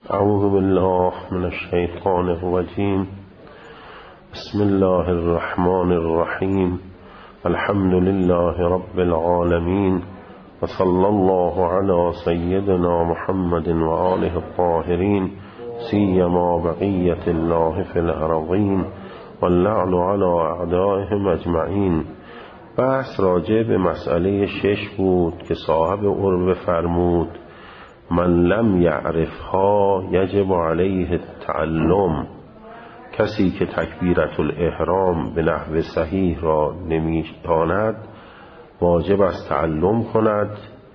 اعوذ بالله من الشیطان الرجیم. بسم الله الرحمن الرحیم. الحمد لله رب العالمین و صلی الله علی سیدنا محمد و آله الطاهرین سیما بقیة الله فی الارضین واللعن علی اعدائهم اجمعین. بحث راجع به مسئله 6 بود که صاحب عربه فرمود من لم یعرفها یجب علیه التعلم. کسی که تکبیرة الاحرام به نحو صحیح را نمی‌داند واجب است تعلم کند.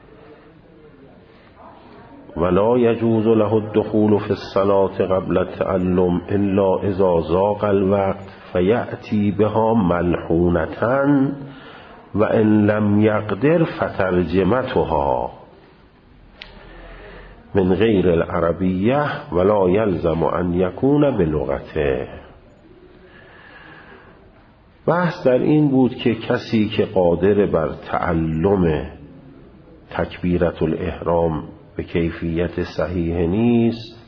ولا یجوز له الدخول فی الصلاة قبل التعلم الا اذا ضاق الوقت فیأتی بها ملحونة و ان لم یقدر فترجمتها من غیر العربیه ولا یلزم ان یکون بلغته. بحث در این بود که کسی که قادر بر تعلم تکبیرة الاحرام به کیفیت صحیح نیست،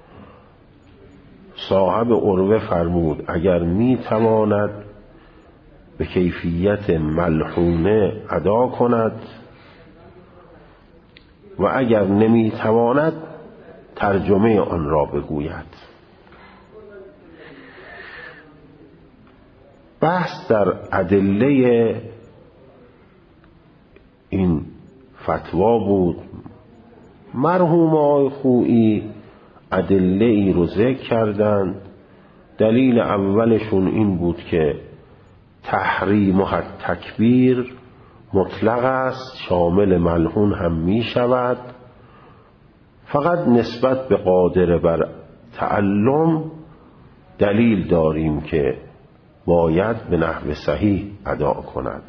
صاحب عروه فرمود اگر می تواند به کیفیت ملحونه ادا کند و اگر نمی تواند ترجمه آن را بگوید. بحث در ادله این فتوا بود. مرحوم آقای خویی ادله ای رو ذکر کردند. دلیل اولشون این بود که تحریم تکبیر مطلق است، شامل ملعون هم می شود، فقط نسبت به قادر بر تعلم دلیل داریم که باید به نحو صحیح ادا کند.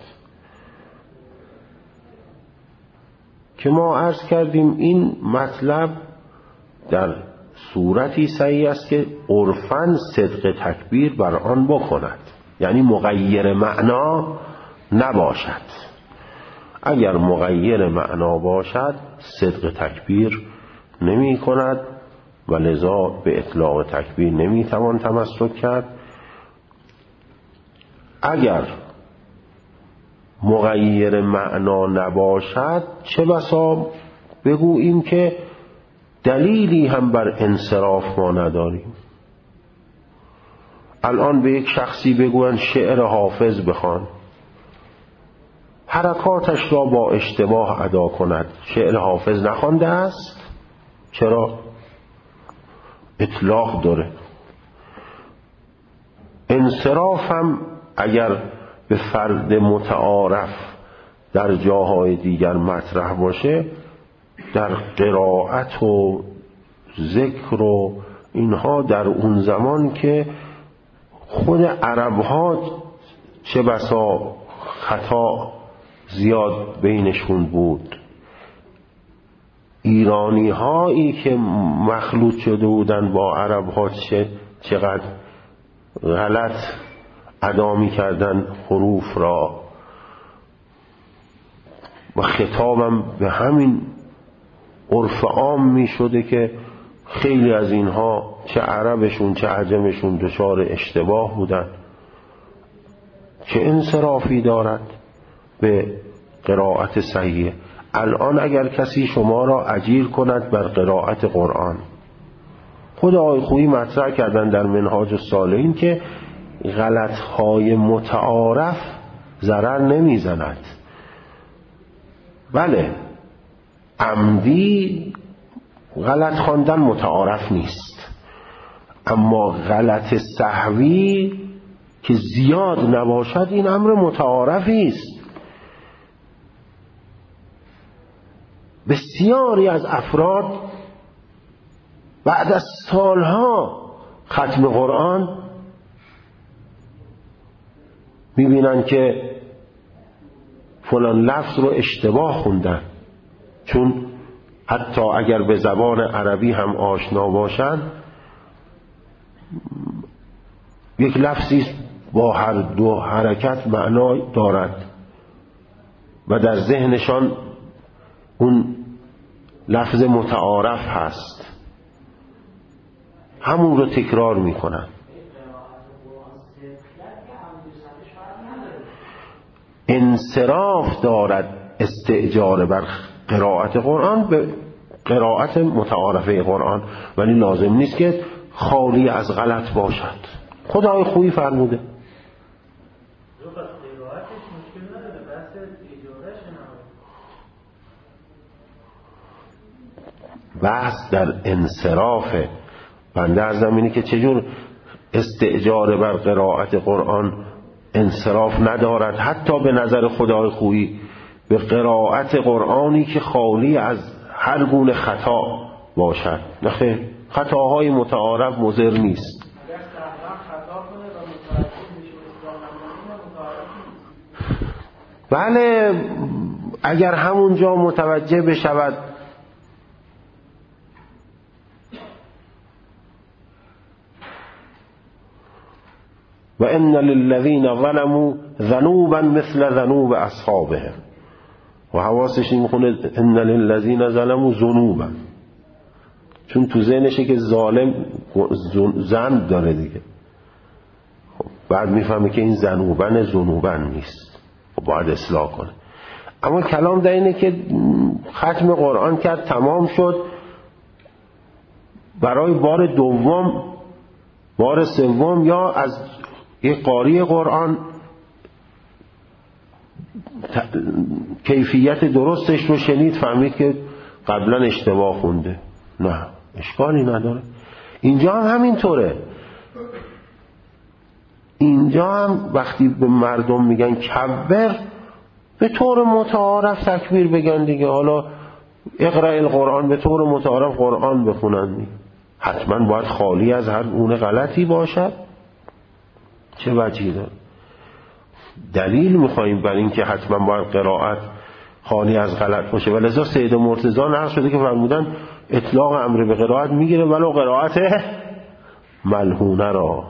که ما عرض کردیم این مطلب در صورتی صحیح است که عرفاً صدق تکبیر بر آن بکند، یعنی مغیر معنا نباشد. اگر مغیر معنا باشد صدق تکبیر نمی کند و لذا به اطلاق تکبیر نمی توان تمسک کرد. اگر مغیر معنا نباشد چه بسا بگوییم که دلیلی هم بر انصراف ما نداریم. الان به یک شخصی بگوین شعر حافظ بخوان، حرکاتش را با اشتباه ادا کند، شعر حافظ نخوانده است. چرا؟ اطلاق داره. انصراف هم اگر به فرد متعارف در جاهای دیگر مطرح باشه، در قرائت و ذکر و اینها در اون زمان که خود عربها چه بسا خطا زیاد بینشون بود، ایرانی هایی که مخلوط شده بودن با عرب ها چقدر غلط ادا می کردن حروف را و خطابم به همین عرف عام می شده که خیلی از اینها چه عربشون چه عجمشون دچار اشتباه بودن. چه انصرافی دارد به قرائت صحیح؟ الان اگر کسی شما را اجیر کند بر قرائت قرآن، خود آقای خویی مطرح کردن در منهاج الصالحین که غلطهای متعارف ضرر نمیزند. بله، عمدی غلط خواندن متعارف نیست، اما غلط سهوی که زیاد نباشد این امر متعارفی است. بسیاری از افراد بعد از سالها ختم قرآن میبینن که فلان لفظ رو اشتباه خوندن، چون حتی اگر به زبان عربی هم آشنا باشن یک لفظی با هر دو حرکت معنا دارد و در ذهنشان اون لفظ متعارف هست همون رو تکرار میکنن. انصراف دارد استئجار بر قرائت قرآن به قرائت متعارفه قرآن، ولی لازم نیست که خالی از غلط باشد. خدای خوبی فرموده. بحث در انصراف بنده از زمینی که چجور استئجار بر قرائت قرآن انصراف ندارد حتی به نظر خدای خویی به قرائت قرآنی که خالی از هر گونه خطا باشد. نخیر، خطاهای متعارف مضر نیست. بله، اگر همونجا متوجه بشود و ان للذین ظلموا ذنوبا مثل ذنوب اصحابهم، و حواسش میخونه ان للذین ظلموا ذنوبا، چون تو ذهنشه که ظالم ذنب داره دیگه. بعد میفهمه که این ذنوبن نیست، باید اصلاح کنه. اما کلام در اینه که ختم قرآن کرد، تمام شد، برای بار دوم بار سوم یا از یک قاری قرآن کیفیت درستش رو شنید، فهمید که قبلا اشتباه خونده. نه، اشکالی نداره. اینجا هم همینطوره. اینجا هم وقتی به مردم میگن کبر، به طور متعارف تکبیر بگن دیگه. حالا اقرأ القرآن، به طور متعارف قرآن بخونن دیگه. حتما باید خالی از هر گونه غلطی باشد؟ چه وجهی داره؟ دلیل میخواییم بر این که حتما باید قرائت خالی از غلط باشه. ولذا سید مرتضی نقل شده که فرمودن اطلاق امر به قرائت میگیره ولو قرائت ملحونه را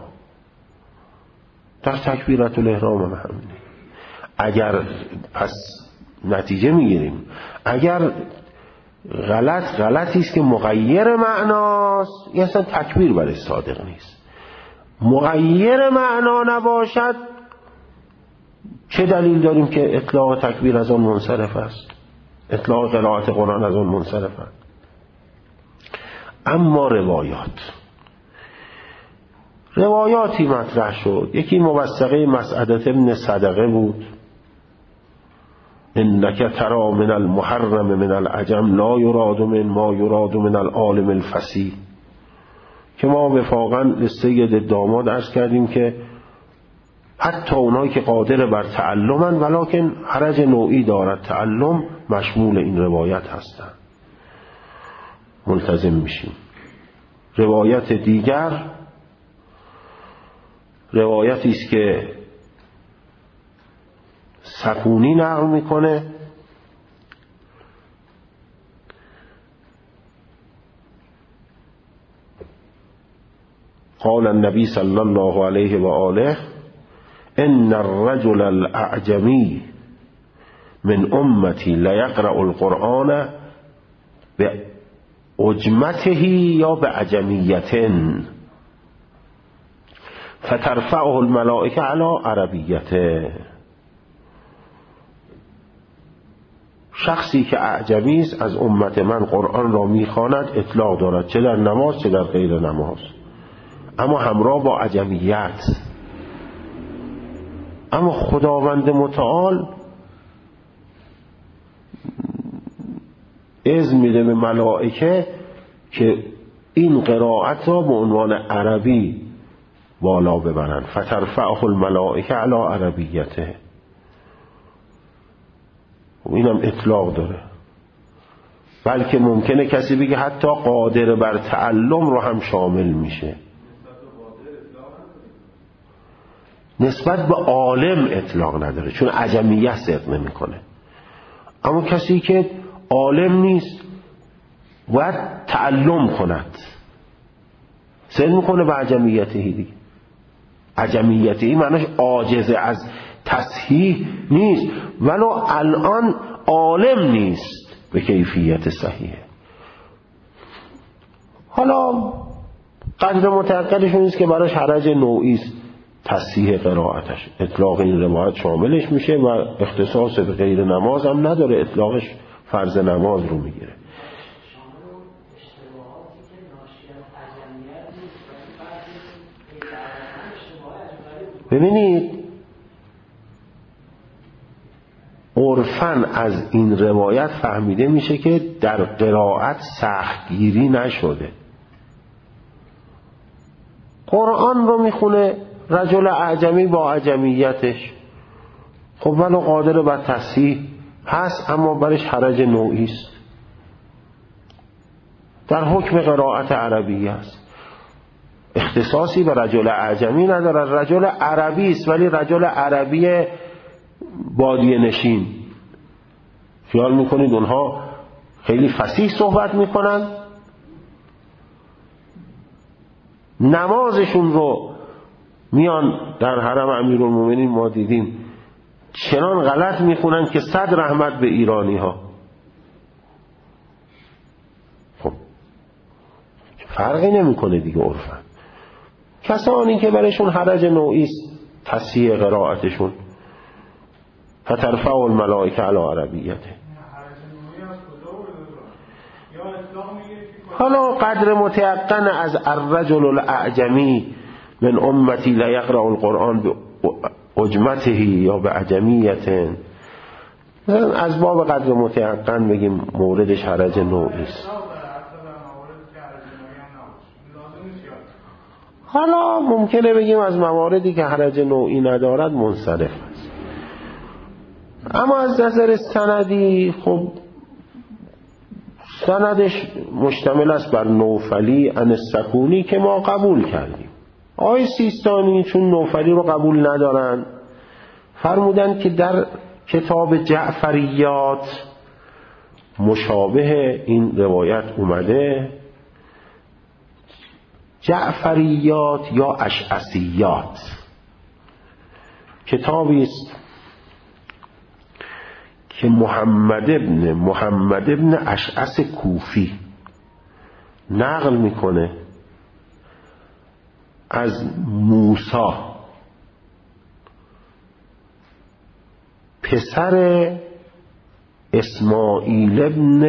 در تکبیرت الاحرام هم همینه. اگر پس نتیجه میگیریم اگر غلطی است که مغیر معناست، یه اصلا تکبیر برای صادق نیست. مغیر معنا نباشد، چه دلیل داریم که اطلاق تکبیر از آن منصرف است، اطلاق قرائت قرآن از آن منصرف است؟ اما روایاتی مطرح شد. یکی موثقه مسعدة ابن صدقه بود، انک ترى من المحرم من العجم لا یراد من ما یراد من العالم الفصیح، که ما وفاقا لسید داماد عرض کردیم که حتی اونایی که قادر بر تعلمن ولکن حرج نوعی دارد تعلم، مشمول این روایت هستند، ملتزم میشیم. روایت دیگر روایتی است که سکونی نقل میکنه، قال النبی صلی الله علیه و آله ان الرجل الاعجمی من امتی لیقرأ القرآن بعجمته یا بعجمیته فترفعه الملائکه علی عربیته. شخصی که اعجمی است از امت من قرآن را میخواند، اطلاق دارد چه در نماز چه در غیر نماز، اما همراه با عجمیت. اما خداوند متعال اذن میده به ملائکه که این قرائت را به عنوان عربی بالا ببرند، فترفعه الملائکه علی عربیته. و اینم اطلاق داره. بلکه ممکنه کسی بگه حتی قادر بر تعلم رو هم شامل میشه. نسبت به عالم اطلاق نداره چون عجمیه صدق نمیکنه. اما کسی که عالم نیست باید تعلم کند، صدق میکنه به عجمیته دیگه. عجمیته معنیش عاجز از تصحیح نیست، ولو الان عالم نیست به کیفیت صحیحه. حالا قدر متعقلشون نیست که براش حرج نوعی است تصحیح قرائتش، اطلاق این روایت شاملش میشه و اختصاص به غیر نماز هم نداره، اطلاقش فرض نماز رو میگیره. ببینید عرفاً از این روایت فهمیده میشه که در قرائت سختگیری نشده. قرآن رو میخونه رجل اعجمی با اعجمیتش، خب ولو قادر بر تصحیح هست اما برش حرج نوعی است، در حکم قرائت عربی است، اختصاصی به رجل اعجمی نداره، رجل عربی است ولی رجل عربی بادیه نشین. خیال میکنید اونها خیلی فصیح صحبت میکنن؟ نمازشون رو میان در حرم امیرالمومنین ما دیدیم چنان غلط میخونن که 100 رحمت به ایرانی ها. خب فرقی نمیکنه دیگه عرفاً. کسانی که برشون حرج نوعی است تصحیح قرائتشون، فترفع الملائکه علی عربیته. حالا قدر متیقن از الرجل الاعجمی من امتی لا یقرأ القرآن بعجمته یا بعجمیته، از باب قدر متیقن بگیم موردش حرج نوعی است. حالا ممکنه بگیم از مواردی که حرج نوعی ندارد منصرف است، اما از نظر سندی خب سندش مشتمل است بر نوفلی عن السکونی که ما قبول کردیم. آقای سیستانی چون نوفلی رو قبول ندارن فرمودن که در کتاب جعفریات مشابه این روایت اومده، جعفریات یا اشعثیات کتابی است که محمد ابن اشعث کوفی نقل میکنه از موسی پسر اسماعیل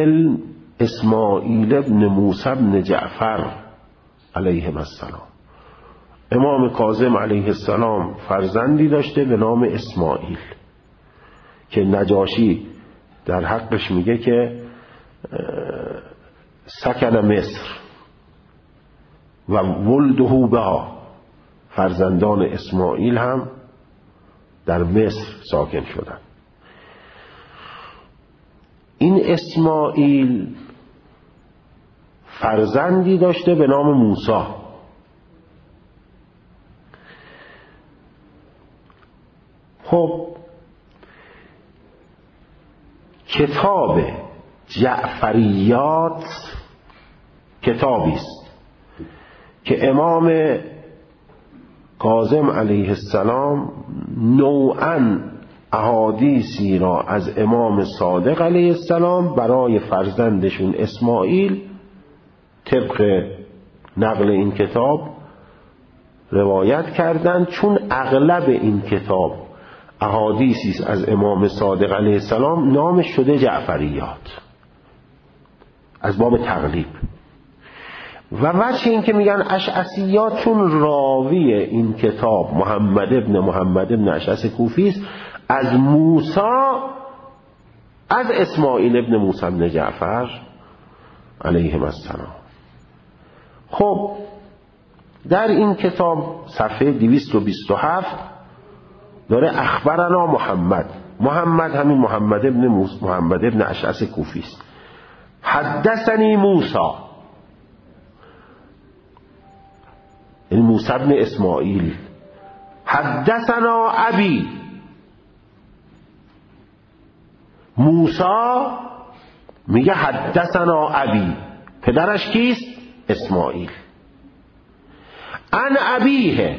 ابن موسی ابن جعفر علیه السلام. امام کاظم علیه السلام فرزندی داشته به نام اسماعیل که نجاشی در حقش میگه که سکن مصر و ولده بها، فرزندان اسماعیل هم در مصر ساکن شدن. این اسماعیل فرزندی داشته به نام موسی. خب کتاب جعفریات کتابی است که امام کاظم علیه السلام نوعاً احادیثی را از امام صادق علیه السلام برای فرزندشون اسماعیل طبق نقل این کتاب روایت کردند، چون اغلب این کتاب احادیثی است از امام صادق علیه السلام نامش شده جعفریات از باب تقلیب. و وجه این که میگن اشعثیات چون راوی این کتاب محمد ابن اشعث کوفی است از موسی، از اسماعیل ابن موسی ابن جعفر علیه السلام. خب در این کتاب صفحه 227 داره اخبرنا محمد همین محمد ابن اشعث کوفی است. حدثنی موسی، این موسی ابن اسماعیل. حدثنا ابی، موسی میگه حدثنا ابی، پدرش کیست؟ اسماعیل. عن ابیه،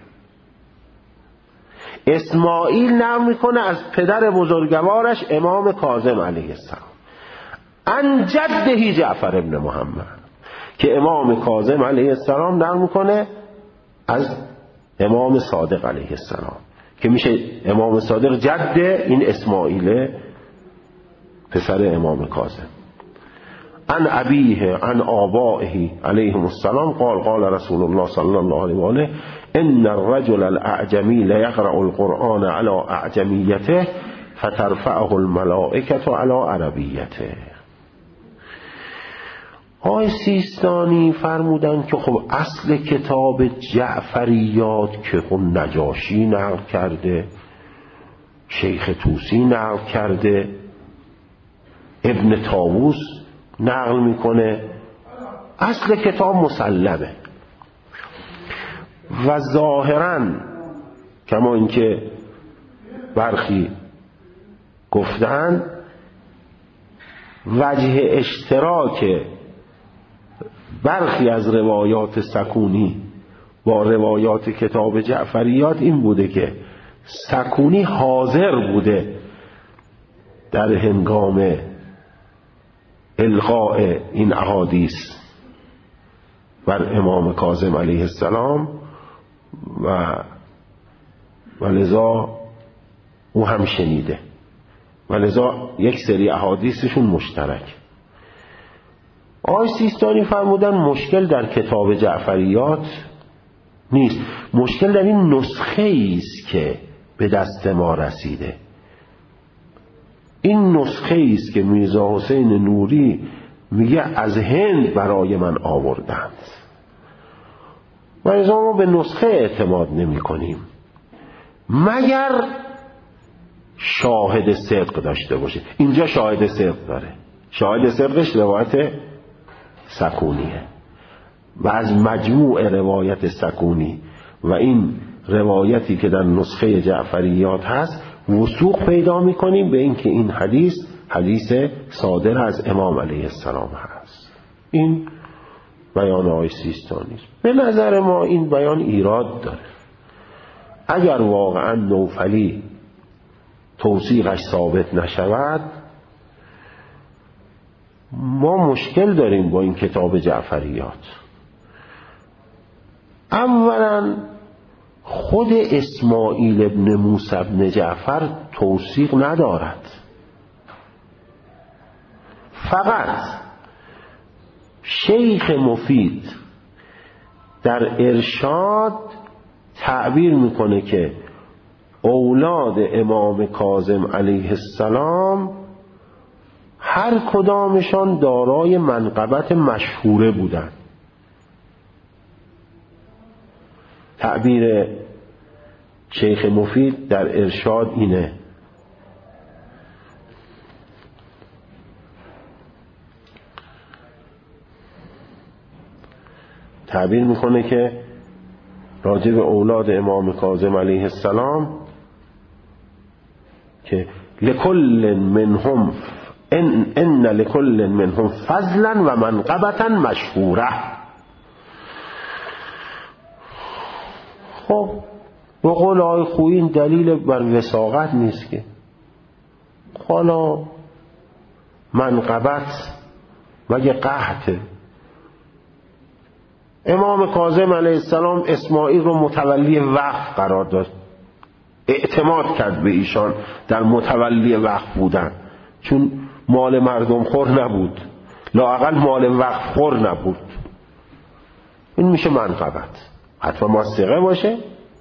اسماعیل نقل میکنه از پدر بزرگوارش امام کاظم علیه السلام. عن جده جعفر ابن محمد، که امام کاظم علیه السلام نقل میکنه از امام صادق علیه السلام، که میشه امام صادق جد این اسماعیل پسر امام کاظم. عن ابیه عن آبائه علیهم السلام قال قال رسول الله صلی الله علیه و آله ان الرجل الاعجمی لیقرأ القرآن على اعجمیته فترفعه الملائکة على عربیته. آقای سیستانی فرمودن که خب اصل کتاب جعفریات که خب نجاشی نقل کرده، شیخ طوسی نقل کرده، ابن طاووس نقل میکنه، اصل کتاب مسلمه و ظاهراً کما اینکه برخی گفتن وجه اشتراک برخی از روایات سکونی با روایات کتاب جعفریات این بوده که سکونی حاضر بوده در هنگام القاء این احادیث بر امام کاظم علیه السلام و لذا او هم شنیده و لذا یک سری احادیثشون مشترک. آقای سیستانی فرمودن مشکل در کتاب جعفریات نیست، مشکل در این نسخه ایست که به دست ما رسیده. این نسخه ایست که میرزا حسین نوری میگه از هند برای من آوردند و لذا ما به نسخه اعتماد نمی کنیم مگر شاهد صدق داشته باشه. اینجا شاهد صدق داره، شاهد صدقش روایت سکونیه و از مجموع روایت سکونی و این روایتی که در نسخه جعفریات هست وثوق پیدا میکنیم به اینکه این حدیث صادر از امام علیه السلام هست. این بیان آقای سیستانی است. به نظر ما این بیان ایراد داره. اگر واقعا نوفلی توثیقش ثابت نشود ما مشکل داریم با این کتاب جعفریات. اولا خود اسماعیل ابن موسی ابن جعفر توثیق ندارد، فقط شیخ مفید در ارشاد تعبیر میکنه که اولاد امام کاظم علیه السلام هر کدامشان دارای منقبت مشهوره بودند. تعبیر شیخ مفید در ارشاد اینه. تعبیر میکنه که راجع به اولاد امام کاظم علیه السلام که لکل منهم ان لکل منهم فضلا و منقبتا مشهوره. خب به قول آقای خویی این دلیل بر وثاقت نیست که حالا منقبت مگه قحطه؟ امام کاظم علیه السلام اسماعیل رو متولی وقف قرار داد، اعتماد کرد به ایشان در متولی وقف بودن، چون مال مردم خور نبود، لااقل مال وقف خور نبود. این میشه منقبت. حتما ماسقه باشه.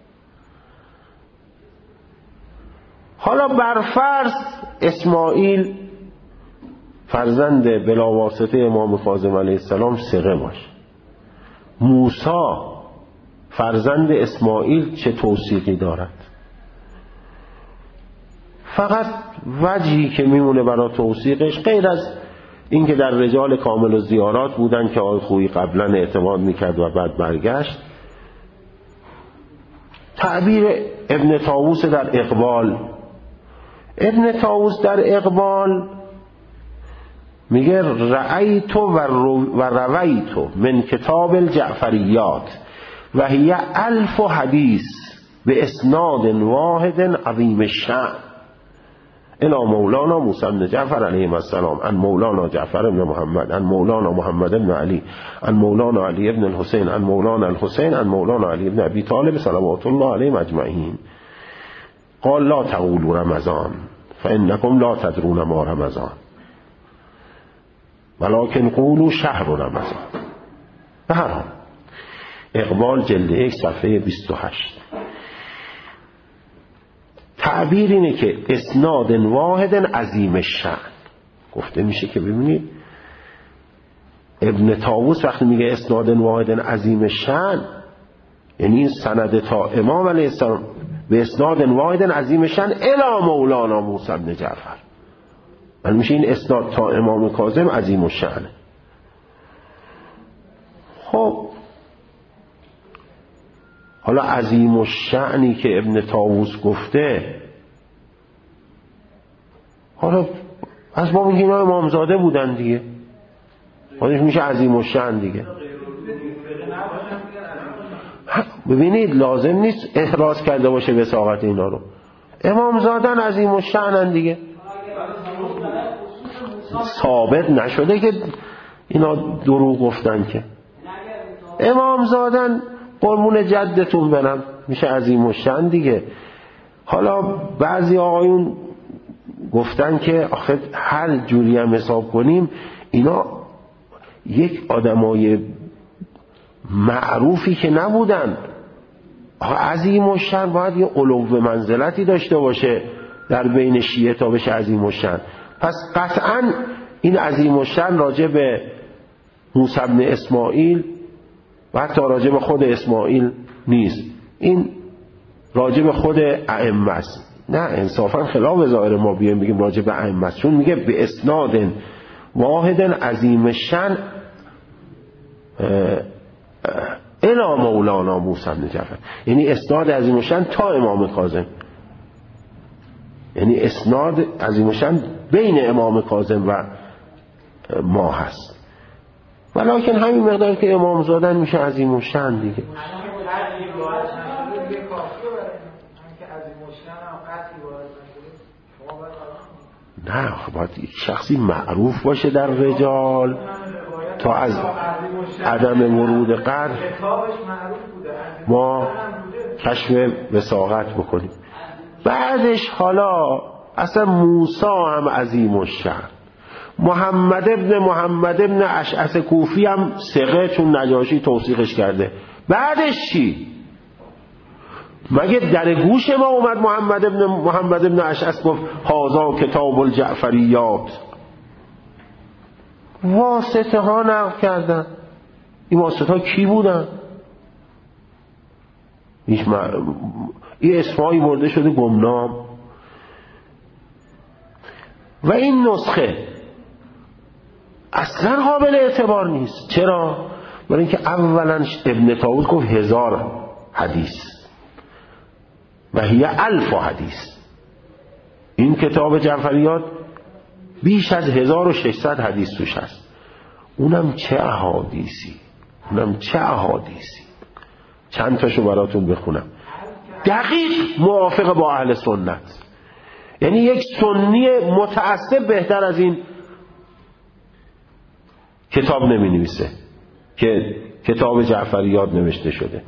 حالا برفرض اسماعیل فرزند بلاواسطه امام کاظم علیه السلام ثقه باشه، موسی فرزند اسماعیل چه توثیقی دارد؟ فقط وجهی که میمونه برای توثیقش غیر از این که در رجال کامل و زیارات بودن که آقای خویی قبلا اعتماد میکرد و بعد برگشت، تعبیر ابن طاووس در اقبال. ابن طاووس در اقبال میگه رأیت و رویت من کتاب الجعفریات و هی 1000 حدیث به اسناد واحد عظیم الشأن الى مولانا موسی بن جعفر علیه السلام عن مولانا جعفر بن محمد عن مولانا محمد بن علی عن مولانا علی بن الحسین عن مولانا الحسین عن مولانا علی بن ابی طالب صلوات الله علیهم اجمعین قال لا تقولوا رمضان فانکم لا تدرون ما رمضان ولكن قولوا شهر رمضان. به هر حال اقبال جلد 1 صفحه 28. تعبیر اینه که اسناد واحد عظیم الشأن گفته میشه که ببینید ابن طاووس وقتی میگه اسناد واحد عظیم الشأن یعنی این سند تا امام علیه السلام به اسناد واحد عظیم الشأن الی مولانا موسی بن جعفر، ولی میشه این اسناد تا امام کاظم عظیم الشأن. خب حالا عظیم الشأنی که ابن طاووس گفته، حالا از ما میگیم اینا امامزاده بودن دیگه، خودش میشه عظیم الشأن دیگه. ببینید لازم نیست احراز کرده باشه وثاقت اینا رو، امامزادن عظیم الشأنن دیگه، ثابت نشده که اینا دروغ گفتن که امامزادن قربون جدتون برم میشه عظیم الشأن دیگه. حالا بعضی آقایون گفتن که آخه هر جوری هم حساب کنیم اینا یک آدمای معروفی که نبودن، عظیم الشأن باید یه علو منزلتی داشته باشه در بین شیعه تا بشه عظیم الشأن. پس قطعا این عظیم الشأن راجع به موسی بن اسماعیل و حتی راجع به خود اسماعیل نیست، این راجع به خود ائمه است. نه انصافا خلاف ظاهر ما بیایم بگیم راجع به ائمه است، چون میگه به اسناد واحد عظیم الشأن الی مولانا موسی بن جعفر، یعنی اسناد عظیم الشأن تا امام کاظم، یعنی اسناد عظیم الشأن بین امام کاظم و ما هست، ولیکن همین مقدار که امام زادن میشه عظیم الشأن دیگه. نه باید شخصی معروف باشه در رجال تا از عدم ورود قدر ما کشف وثاقت بکنیم. بعدش حالا اصلا موسی هم عظیم الشأن، محمد ابن اشعث کوفی هم ثقه چون نجاشی توثیقش کرده. بعدش چی؟ مگه در گوش ما اومد محمد ابن اشعث گفت هذا کتاب الجعفریات؟ واسطه ها نقل کردن. این واسطه ها کی بودن؟ این اسمایی برده شده گمنام. و این نسخه اصلا قابل اعتبار نیست. چرا؟ برای اینکه اولا ابن طاووس گفت 1000 حدیث و هی 1000 حدیث. این کتاب جعفریات بیش از 1600 حدیث توش هست. اونم چه احادیثی. چند تاشو براتون بخونم. دقیق موافق با اهل سنت، یعنی یک سنی متعصب بهتر از این کتاب نمی نویسه که کتاب جعفریات نوشته شده.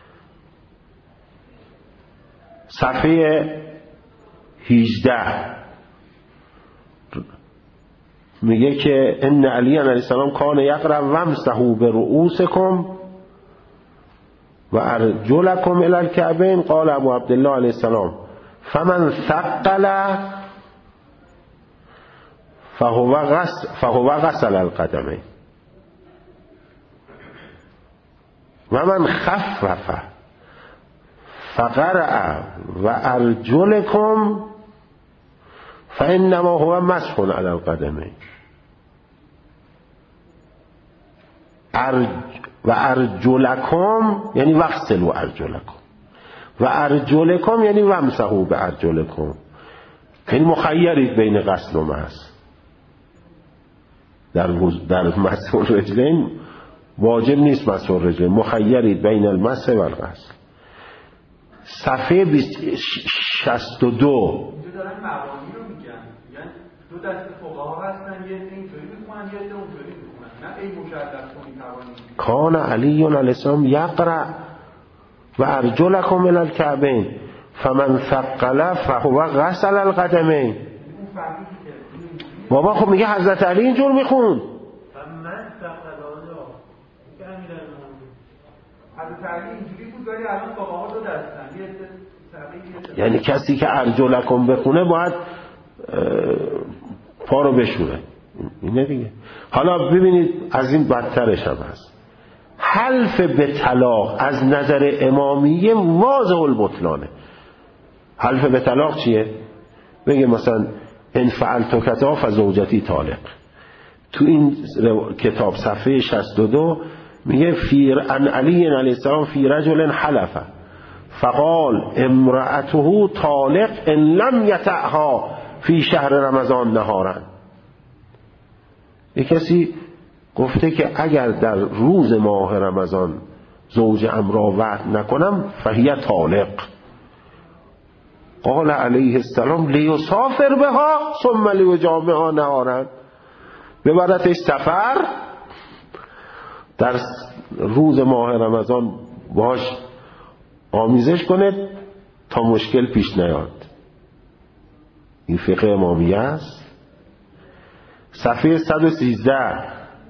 صفحه 18 میگه که ان علی علیه السلام کان یقرأ وامسحوا برؤوسکم و ارجلکم الی الکعبین. قال ابو عبدالله علیه السلام فمن ثقل فهو غسل القدمین و من خفف فقرأ و ارجلکم فانما هو مسح علی القدمین و ارجلکم یعنی وغسلوا ارجلکم و ارجلکم یعنی وامسحوا بارجلکم، یعنی مخیرید بین غسل و مسح. در مسح الرجلین واجب نیست مسح الرجلین، مخیرید بین المسح و الغسل. صفحه 62 دو دست فقها هستن، یه اینطوری میخونن یه اونطوری میخونن، نه ای مکلف تو میتوانی. کان علی علیه السلام یقرأ و ارجلکم الی الکعبین فمن ثقل فهو غسل القدمین. بابا خب میگه حضرت علی اینجور میخون. حضرت علی اینجوری بود ولی الان فقها دو دستن، یعنی کسی که ارجلکم بخونه باید پا رو بشوره. اینه دیگه. حالا ببینید از این بدترش هم هست. حلف به طلاق از نظر امامیه واضح البطلانه. حلف به طلاق چیه؟ بگه مثلا ان فعلت کذا فزوجتی طالق. تو این کتاب صفحه 62 میگه عن علی علیه السلام فی رجل حلف فقال امرأته طالق ان لم یطعها فی شهر رمضان نهارا. یک کسی گفته که اگر در روز ماه رمضان زوجم را وعد نکنم فهی طالق. قال علیه السلام لیسافر بها ثم لیجامعها نهارا. ببرتش سفر، در روز ماه رمضان باش آمیزش کنه تا مشکل پیش نیاد. این فقه امامیه است. صفحه 113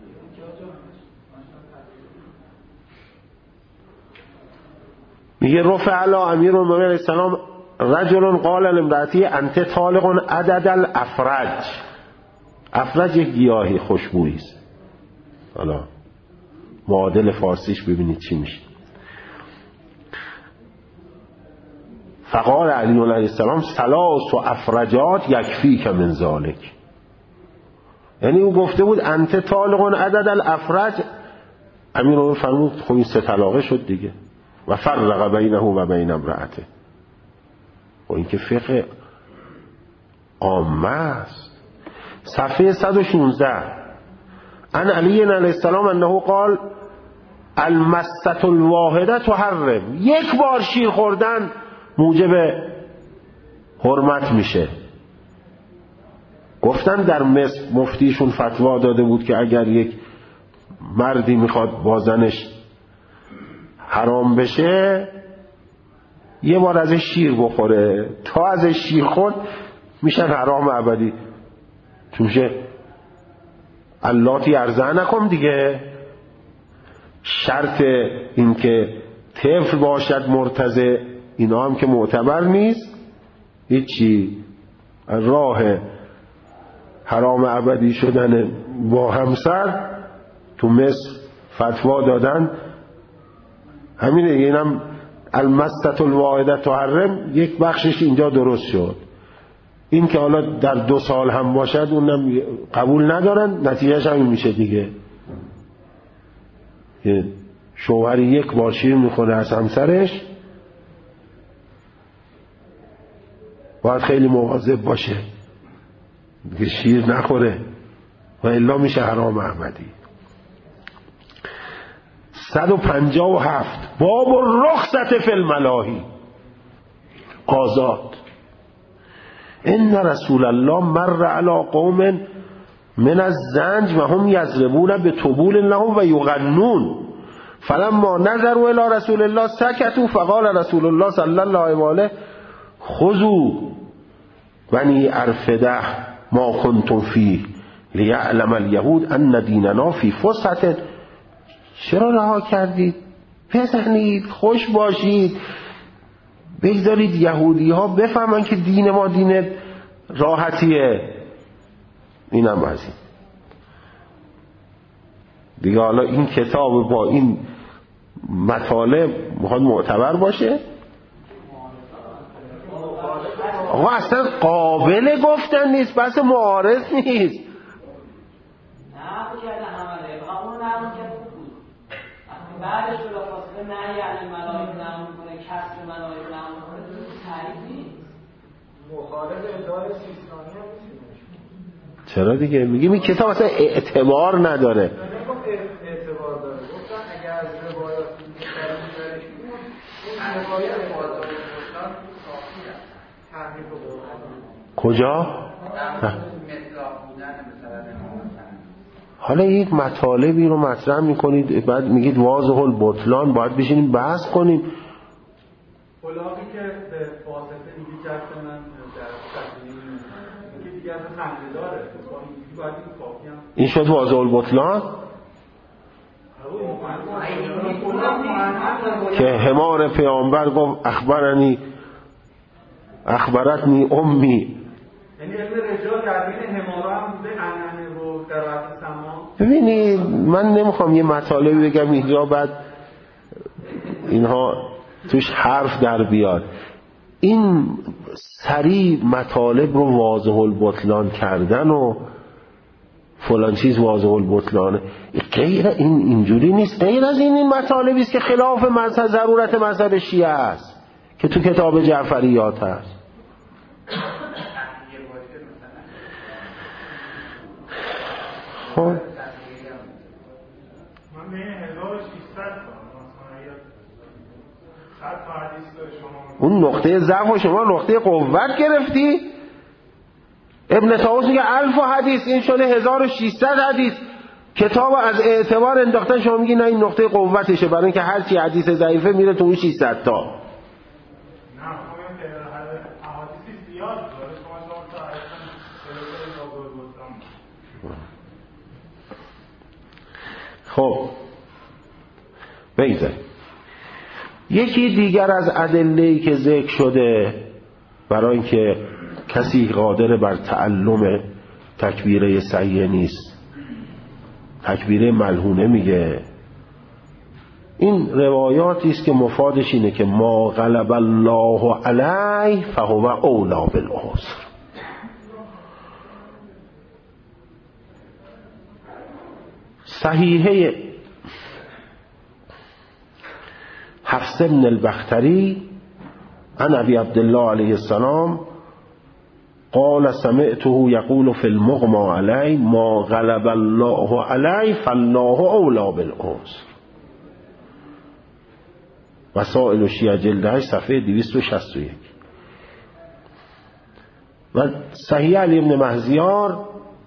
میگه رفع علی امیرالمومنین علیه السلام رجل قال لامرأته انت طالق عدد الافرج. افرج یک گیاهی خوشبویی است. حالا معادل فارسیش ببینید چی میشه. فقال علی علیه السلام ثلاث افرجات یکفیک من ذلک. یعنی او گفته بود انت طالق عدد الافرج، امیر فرمود خب این 3 طلاقه شد دیگه. و فرق بینه و بین امرأته. و این که فقه عامه است. صفحه 116 عن علی علیه السلام انه قال المسة الواحده تحرم. یک بار شیر خوردن موجب حرمت میشه. گفتن در مصر مفتیشون فتوا داده بود که اگر یک مردی میخواد با زنش حرام بشه یه بار ازش شیر بخوره، تا ازش شیر خورد میشن حرام ابدی. چون میشه اللاتی ارزعنکم دیگه. شرط این که طفل باشد مرتضع اینا هم که معتبر نیست. هیچی. راه حرام ابدی شدن با همسر تو مصر فتوا دادن. همینه. اینم المسة الواحده تحرم یک بخشش اینجا درست شد. این که حالا در 2 سال هم باشد اونم قبول ندارن. نتیجهش همین میشه دیگه. شوهری یک بار شیر میخوره از همسرش باید خیلی مواظب باشه که شیر نخوره و الا میشه حرام ابدی. 157 باب الرخصة فی الملاهی. آزاد. ان رسول الله مر علی قوم من الزنج و هم یضربون بطبول لهم و یغنون فلما نظروا الی رسول الله سکتوا فقال رسول الله صلی الله علیه و آله خذوا بنی ارفده ما کنتم فیه لیعلم الیهود ان دیننا فی فسحة. چرا رها کردید؟ بزنید، خوش باشید، بگذارید یهودی ها بفهمن که دین ما دین راحتیه. اینم از این دیگه. حالا این کتاب با این مطالب میخواد معتبر باشه. آقا اصلا قابل گفتن نیست، بس معارض نیست. بعدش رو فاصله نه یعنی ملائک نام کنه، کسب ملائک نام کنه، تو تعریف نیست. مخالف ادعای سیستانی هم نیست. چرا دیگه؟ میگیم این کتاب اصلا اعتبار نداره. اعتبار داره. گفتن اگر از روایات می‌ذارش بود، اون روایت اعتبار گفتن کافیه. تحریف قرآن. کجا؟ حالا یک مطالبی رو مطرح میکنید بعد میگید واضح البطلان، باید بشینیم بحث کنیم. اولاقی که به واسطه میگی جست من در تقدیمی که دیگه از خنده داره باید این کافی هم این شد واضح البطلان که حمار پیامبر گفت اخبرتنی امی. یعنی علم رجال در بین حمارا هم بوده انعنه رو در وقت سما. ببینید من نمیخوام یه مطالبی بگم اینجا بعد اینها توش حرف در بیاد. این سریع مطالب رو واضح البطلان کردن و فلان چیز واضح البطلانه، غیر این اینجوری نیست. غیر از این مطالبی است که خلاف مذهب ضرورت مذهب شیعه است که تو کتاب جعفریات هست. خب من بین 1600 اون نقطه ضعف و شما نقطه قوت گرفتی. ابن طاووس میگه 1000 حدیث، این شده 1600 حدیث. کتاب از اعتبار انداختن، شما میگی نه این نقطه قوتشه، برای اینکه هر چی حدیث ضعیفه میره تو اون 600 تا. نه احادیث زیاد داره، شما تا خب بگذاریم. یکی دیگر از ادله‌ای که ذکر شده برای اینکه کسی قادر بر تعلم تکبیره صحیح نیست، تکبیره ملحونه میگه. این روایاتی است که مفادش اینه که ما غلب الله علیه فهو اولا بالعذر. صحیحه حفص بن البختری عن ابی عبدالله علیه السلام قال سمعته یقول فی المغمى علی ما غلب الله علی فالله اولا بالعذر. وسائل شیعه جلد 8 صفحه 261. و صحیح علی بن مهزیار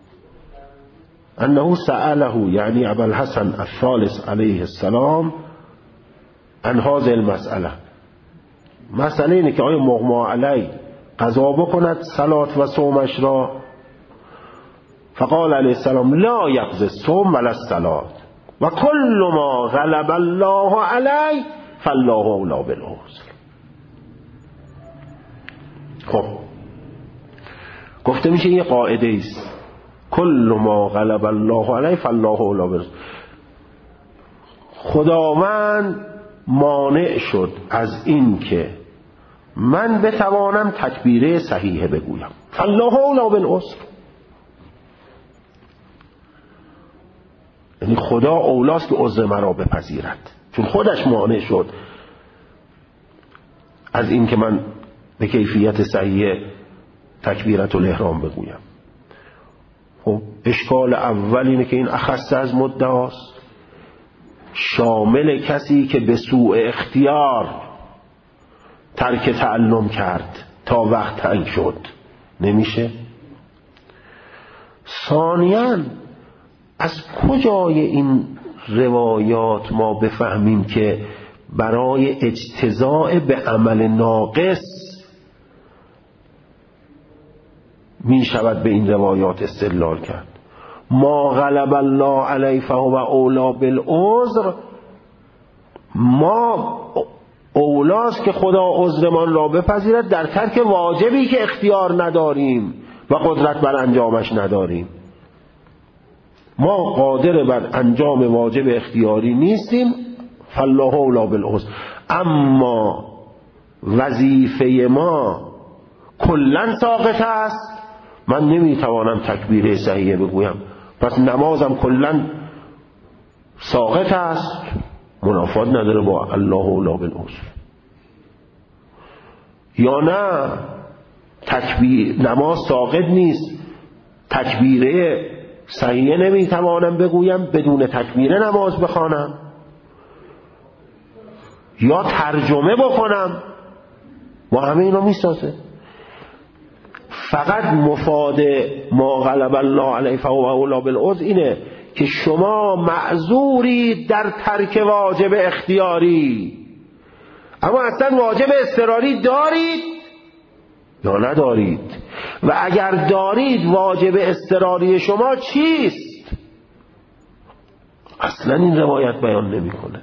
انه سأله یعنی ابا الحسن الثالث علیه السلام عن هذه المسئله. مسئله اینه که آیا مغمى علی قضا بکند صلات و صومش را؟ فقال علیه السلام لا یقضی الصوم ولا الصلات و کل ما غلب الله علی فالله اولا بالعذر. خب گفته میشه یه قاعده است، کل ما غلب الله علی فالله اولا بالعذر. خداوند مانع شد از این که من بتوانم تکبیره صحیحه بگویم، فالله اولا بالعذر. یعنی خدا اولاست که عذر مرا بپذیرد، چون خودش مانع شد از این که من به کیفیت صحیح تکبیرت الاحرام بگویم. خب اشکال اول اینه که این اخص از مدعاست، شامل کسی که به سوء اختیار ترک تعلم کرد تا وقت تنگ شد نمیشه. ثانیاً از کجای این روایات ما بفهمیم که برای اجتزاء به عمل ناقص می شود به این روایات استدلال کرد؟ ما غلب الله علی فهو اولا بالعذر، ما اولاست که خدا عذرمان را بپذیرد در ترک واجبی که اختیار نداریم و قدرت بر انجامش نداریم. ما قادر بر انجام واجب اختیاری نیستیم، فالله اولا بالعذر. اما وظیفه ما کلن ساقط است، من نمیتوانم تکبیره صحیحه بگویم، پس نمازم کلن ساقط است، منافات نداره با الله اولا بالعذر. یا نه نماز ساقط نیست، تکبیره صحیحه نمیتوانم بگویم، بدون تکبیره نماز بخوانم یا ترجمه بکنم، با همه اینا میسازه. فقط مفاد ما غلب الله علیه فهو اولا بالعذر اینه که شما معذورید در ترک واجب اختیاری، اما اصلا واجب اضطراری دارید یا ندارید؟ و اگر دارید واجب اضطراری شما چیست؟ اصلا این روایت بیان نمیکنه.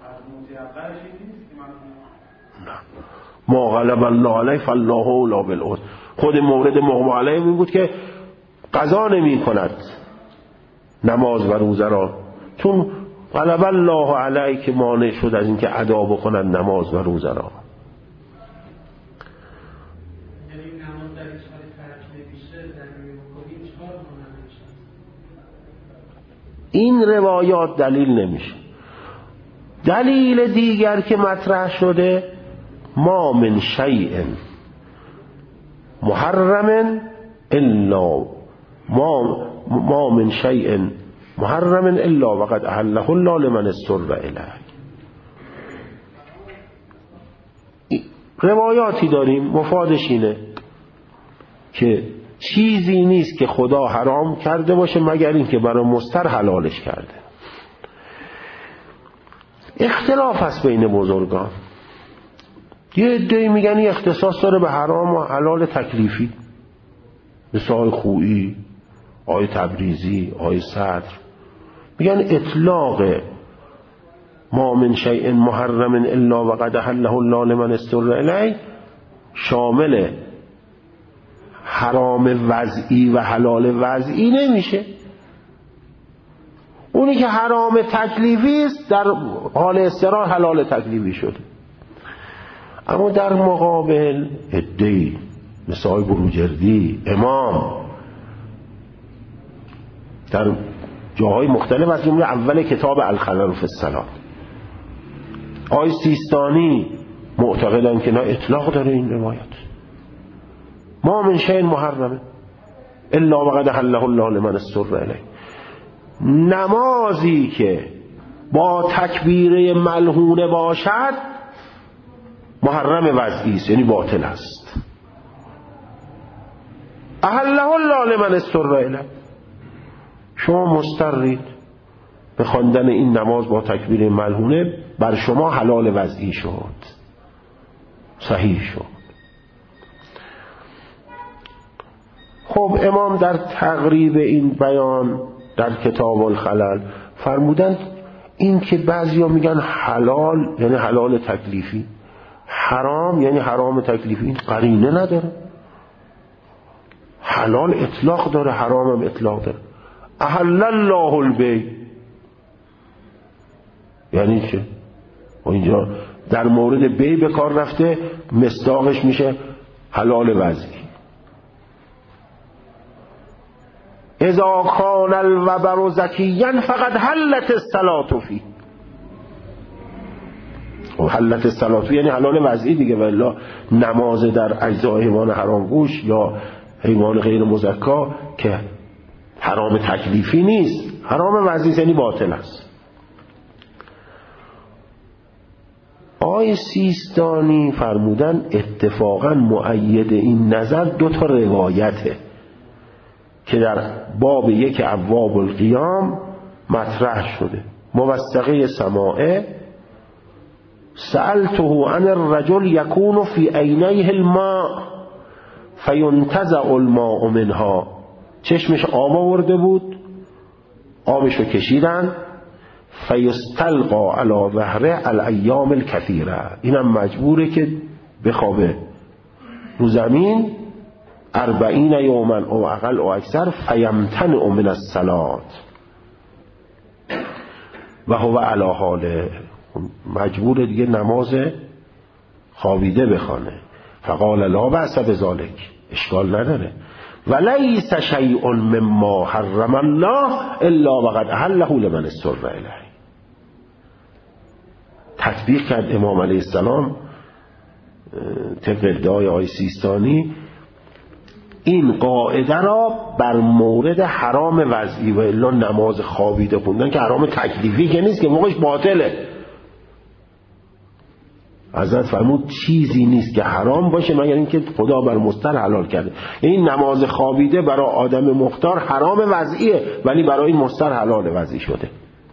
ما غلب الله علیه فالله اولی بالعدل. خود مورد مغمى علیه این بود که قضا نمی کند نماز و روزه را، چون غلب الله علیه که مانع شد از اینکه ادا بکنند نماز و روزه را. این روایات دلیل نمیشه. دلیل دیگر که مطرح شده ما من شیء محرم الا ما من شیء محرم الا وقد احله الله لمن اضطر الیه. روایاتی داریم مفادش اینه که چیزی نیست که خدا حرام کرده باشه مگر اینکه برای مضطر حلالش کرده. اختلاف هست بین بزرگان. یه عده‌ای میگن این اختصاص داره به حرام و حلال تکلیفی، مثل آقای خویی، آقای تبریزی، آقای صدر. میگن اطلاق ما من شیء محرم الا وقد احله الله لمن اضطر الیه شامل حرام وضعی و حلال وضعی نمیشه. اونی که حرام تکلیفی است در حال اضطرار حلال تکلیفی شده. اما در مقابل عده‌ای مثل آقای بروجردی امام در جاهای مختلف از جمله اول کتاب الخلل فی الصلاة، آقای سیستانی معتقدن که نه اطلاق داره این روایت ما من شیء محرم الا وقد احله الله لمن اضطر الیه. نمازی که با تکبیره ملحونه باشد محرم وضعی است، یعنی باطل است. احله الله لمن اضطر الیه. شما مضطرید به خواندن این نماز با تکبیره ملحونه، بر شما حلال وضعی شد، صحیح شد. خب امام در تقریب این بیان در کتاب الخلل فرمودند این که بعضیا میگن حلال یعنی حلال تکلیفی، حرام یعنی حرام تکلیفی، این قرینه نداره. حلال اطلاق داره، حرام هم اطلاق داره. احل الله البیع یعنی چه؟ و اینجا در مورد بیع به کار رفته، مصداقش میشه حلال وضعی. اذا کان الوبر زکیا فقد حلت الصلاة فی. و حلت الصلاة یعنی حلال وضعی دیگه، والا نماز در اجزای حیوان حرام گوش یا حیوان غیر مزکا که حرام تکلیفی نیست، حرام وضعی یعنی باطل است. آقای سیستانی فرمودن اتفاقا مؤید این نظر دو تا روایته که در باب یک ابواب القیام مطرح شده. موثقه سماعه سألته عن الرجل يكون في عينيه الماء فينتزع الماء منها. چشمش آب آورده بود، آبشو کشیدن، فیستلقا علی ظهره الایام الکثیره. اینم مجبوره که بخوابه رو زمین 40 یوما او اقل او اکثر فیمتنع من الصلاة و هو علی حاله. مجبوره دیگه نماز خوابیده بخوانه. فقال لا بأس بذلک، اشکال نداره. ولیس شیء مما حرم الله الا وقد احله لمن اضطر الیه. تطبیق کرد امام علیه السلام طبق ادعای آقای سیستانی این قاعده را بر مورد حرام وضعی و الا نماز خوابیده خوندن که حرام تکلیفی که نیست که موقعش باطله. حضرت فرمود چیزی نیست که حرام باشه مگر اینکه خدا بر مضطر حلال کرده. این نماز خوابیده برای آدم مختار حرام وضعیه، ولی برای این مضطر حلال وضعی شده.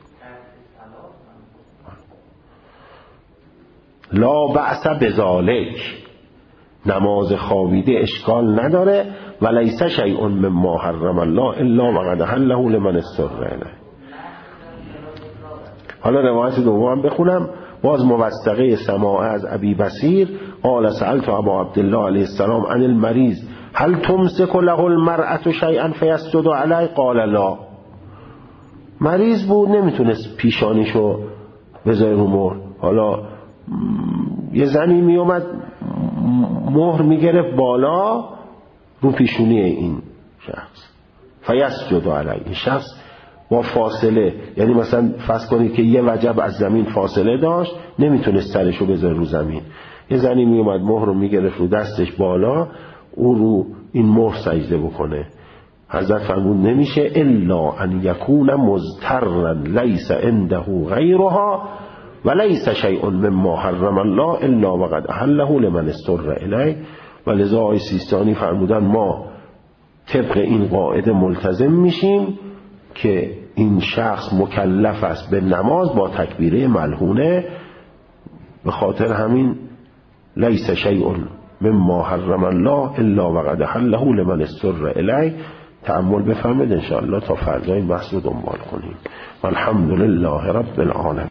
لا بأس بذالک، نماز خوابیده اشکال نداره. ولیس شیء مما حرم الله الا وقد حله لمن اضطر الیه. حالا روایت دوم بخونم، باز موثقه سماع از ابی بصیر قال سألت ابا عبدالله علیه السلام عن المریض هل تمسك له المرأة شیئا فیسجد علیه قال لا. مریض بود نمیتونست پیشانیشو بذاره رو مهر. حالا یه زنی میومد مهر میگرفت بالا رو پیشونی این شخص، فیسجد علیه. این شخص با فاصله، یعنی مثلا فرض کنید که یه وجب از زمین فاصله داشت نمیتونست سرشو بذاره رو زمین، یه زنی میومد مهر رو میگرفت رو دستش بالا، او رو این مهر سجده بکنه. حضرت فرمود نمیشه الا ان یکون مضطرا لیس عنده غیرها ولیس شیء مما حرم الله الا وقد احله لمن اضطر الیه. ولذا آقای سیستانی فرمودن ما طبق این قاعده ملتزم میشیم که این شخص مکلف است به نماز با تکبیره ملحونه. به خاطر همین لیس شیء مما حرم الله الا وقد حله لمن اضطر الیه. تأمل بفرمایید ان شاء الله تا فردا این بحث رو دنبال کنیم. والحمد لله رب العالمین.